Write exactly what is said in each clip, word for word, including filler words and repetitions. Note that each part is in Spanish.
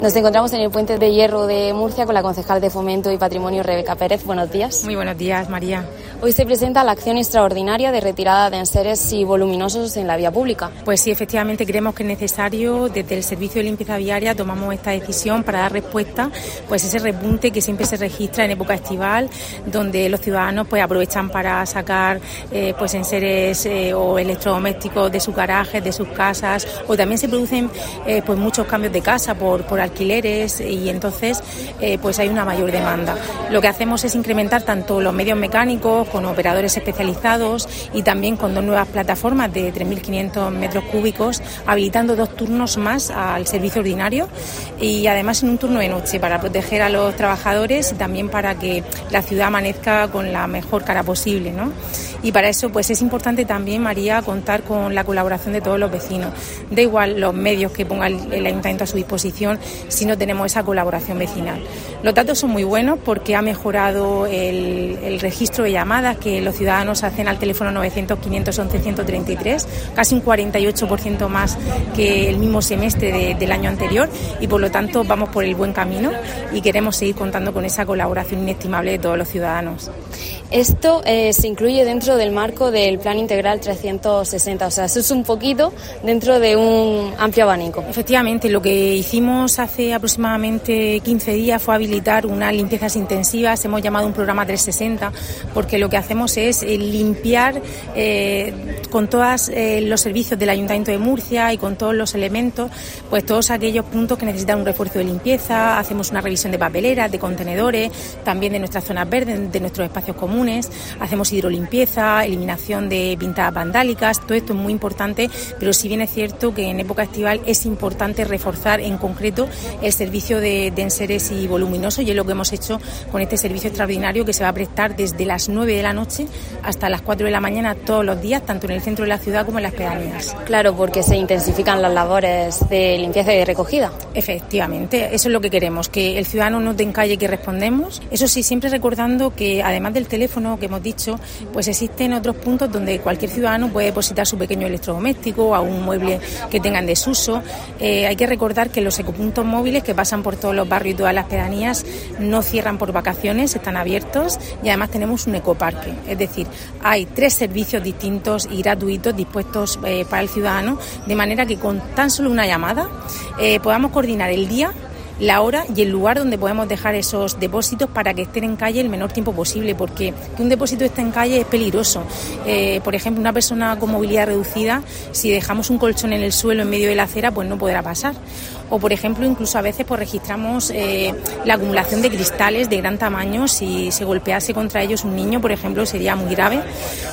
Nos encontramos en el Puente de Hierro de Murcia con la concejal de Fomento y Patrimonio, Rebeca Pérez. Buenos días. Muy buenos días, María. Hoy se presenta la acción extraordinaria de retirada de enseres y voluminosos en la vía pública. Pues sí, efectivamente creemos que es necesario. Desde el Servicio de Limpieza Viaria tomamos esta decisión para dar respuesta pues ese repunte que siempre se registra en época estival, donde los ciudadanos pues aprovechan para sacar eh, pues enseres eh, o electrodomésticos de sus garajes, de sus casas, o también se producen eh, pues muchos cambios de casa por, por alquileres y entonces eh, pues hay una mayor demanda. Lo que hacemos es incrementar tanto los medios mecánicos con operadores especializados y también con dos nuevas plataformas de tres mil quinientos metros cúbicos, habilitando dos turnos más al servicio ordinario y además en un turno de noche para proteger a los trabajadores y también para que la ciudad amanezca con la mejor cara posible, ¿no? Y para eso pues es importante también, María, contar con la colaboración de todos los vecinos. Da igual los medios que ponga el, el ayuntamiento a su disposición si no tenemos esa colaboración vecinal. Los datos son muy buenos porque ha mejorado el, el registro de llamadas que los ciudadanos hacen al teléfono novecientos, quinientos once, ciento treinta y tres, casi un cuarenta y ocho por ciento más que el mismo semestre de, del año anterior y por lo tanto vamos por el buen camino y queremos seguir contando con esa colaboración inestimable de todos los ciudadanos. Esto eh, se incluye dentro del marco del Plan Integral trescientos sesenta, o sea, eso es un poquito dentro de un amplio abanico. Efectivamente, lo que hicimos hace aproximadamente quince días fue habilitar unas limpiezas intensivas, hemos llamado un programa trescientos sesenta, porque lo que hacemos es eh, limpiar eh, con todos eh, los servicios del Ayuntamiento de Murcia y con todos los elementos, pues todos aquellos puntos que necesitan un refuerzo de limpieza. Hacemos una revisión de papeleras, de contenedores, también de nuestras zonas verdes, de nuestros espacios comunes. Hacemos hidrolimpieza, eliminación de pintadas vandálicas, todo esto es muy importante, pero si bien es cierto que en época estival es importante reforzar en concreto el servicio de, de enseres y voluminosos, y es lo que hemos hecho con este servicio extraordinario que se va a prestar desde las nueve de la noche hasta las cuatro de la mañana todos los días, tanto en el centro de la ciudad como en las pedanías. Claro, porque se intensifican las labores de limpieza y de recogida. Efectivamente, eso es lo que queremos, que el ciudadano no te encalle que respondemos. Eso sí, siempre recordando que además del teléfono que hemos dicho, pues existen otros puntos donde cualquier ciudadano puede depositar su pequeño electrodoméstico o algún mueble que tenga en desuso. Eh, hay que recordar que los ecopuntos móviles que pasan por todos los barrios y todas las pedanías no cierran por vacaciones, están abiertos y además tenemos un ecoparque. Es decir, hay tres servicios distintos y gratuitos dispuestos eh, para el ciudadano, de manera que con tan solo una llamada eh, podamos coordinar el día, la hora y el lugar donde podemos dejar esos depósitos para que estén en calle el menor tiempo posible, porque que un depósito esté en calle es peligroso. Eh, por ejemplo, una persona con movilidad reducida, si dejamos un colchón en el suelo en medio de la acera, pues no podrá pasar. O, por ejemplo, incluso a veces pues registramos eh, la acumulación de cristales de gran tamaño. Si se golpease contra ellos un niño, por ejemplo, sería muy grave.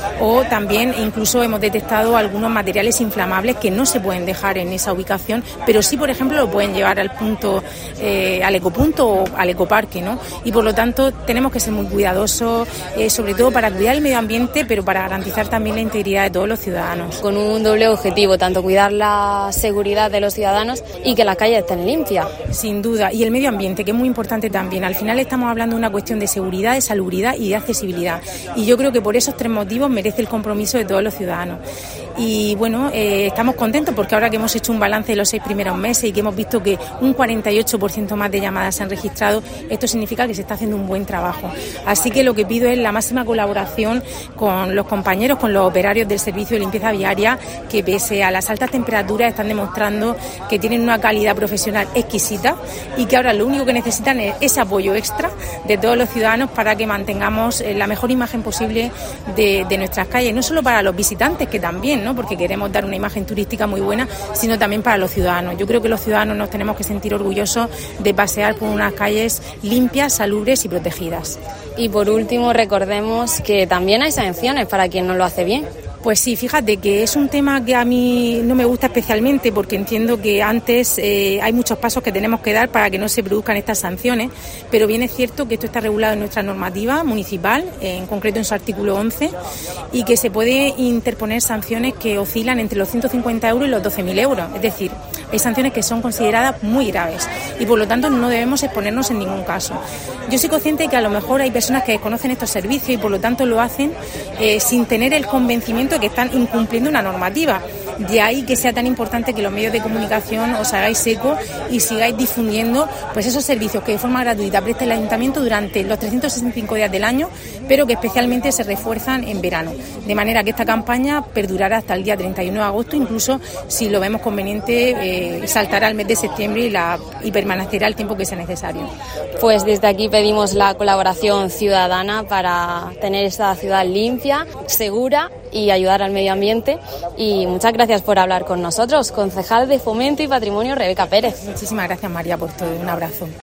O también incluso hemos detectado algunos materiales inflamables que no se pueden dejar en esa ubicación, pero sí, por ejemplo, lo pueden llevar al punto, eh, al ecopunto o al ecoparque, ¿no? Y por lo tanto tenemos que ser muy cuidadosos, eh, sobre todo para cuidar el medio ambiente, pero para garantizar también la integridad de todos los ciudadanos. Con un doble objetivo, tanto cuidar la seguridad de los ciudadanos y que las calles estén limpias. Sin duda, y el medio ambiente, que es muy importante también. Al final estamos hablando de una cuestión de seguridad, de salubridad y de accesibilidad. Y yo creo que por esos tres motivos merece el compromiso de todos los ciudadanos. Y bueno, eh, estamos contentos porque ahora que hemos hecho un balance de los seis primeros meses y que hemos visto que un cuarenta y ocho por ciento más de llamadas se han registrado, esto significa que se está haciendo un buen trabajo. Así que lo que pido es la máxima colaboración con los compañeros, con los operarios del servicio de limpieza viaria, que pese a las altas temperaturas están demostrando que tienen una calidad profesional exquisita y que ahora lo único que necesitan es ese apoyo extra de todos los ciudadanos para que mantengamos la mejor imagen posible de, de nuestras calles, no solo para los visitantes, que también, ¿no? Porque queremos dar una imagen turística muy buena, sino también para los ciudadanos. Yo creo que los ciudadanos nos tenemos que sentir orgullosos de pasear por unas calles limpias, salubres y protegidas. Y por último, recordemos que también hay sanciones para quien no lo hace bien. Pues sí, fíjate que es un tema que a mí no me gusta especialmente porque entiendo que antes eh, hay muchos pasos que tenemos que dar para que no se produzcan estas sanciones, pero bien es cierto que esto está regulado en nuestra normativa municipal, en concreto en su artículo once, y que se puede interponer sanciones que oscilan entre los ciento cincuenta euros y los doce mil euros. Es decir, hay sanciones que son consideradas muy graves y por lo tanto no debemos exponernos en ningún caso. Yo soy consciente de que a lo mejor hay personas que desconocen estos servicios y por lo tanto lo hacen eh, sin tener el convencimiento de que están incumpliendo una normativa. De ahí que sea tan importante que los medios de comunicación os hagáis eco y sigáis difundiendo pues esos servicios que de forma gratuita presta el Ayuntamiento durante los trescientos sesenta y cinco días del año, pero que especialmente se refuerzan en verano. De manera que esta campaña perdurará hasta el día treinta y uno de agosto, incluso si lo vemos conveniente, eh, saltará al mes de septiembre y, la, y permanecerá el tiempo que sea necesario. Pues desde aquí pedimos la colaboración ciudadana para tener esta ciudad limpia, segura y ayudar al medio ambiente. Y muchas gracias por hablar con nosotros, concejal de Fomento y Patrimonio Rebeca Pérez. Muchísimas gracias, María, por todo. Un abrazo.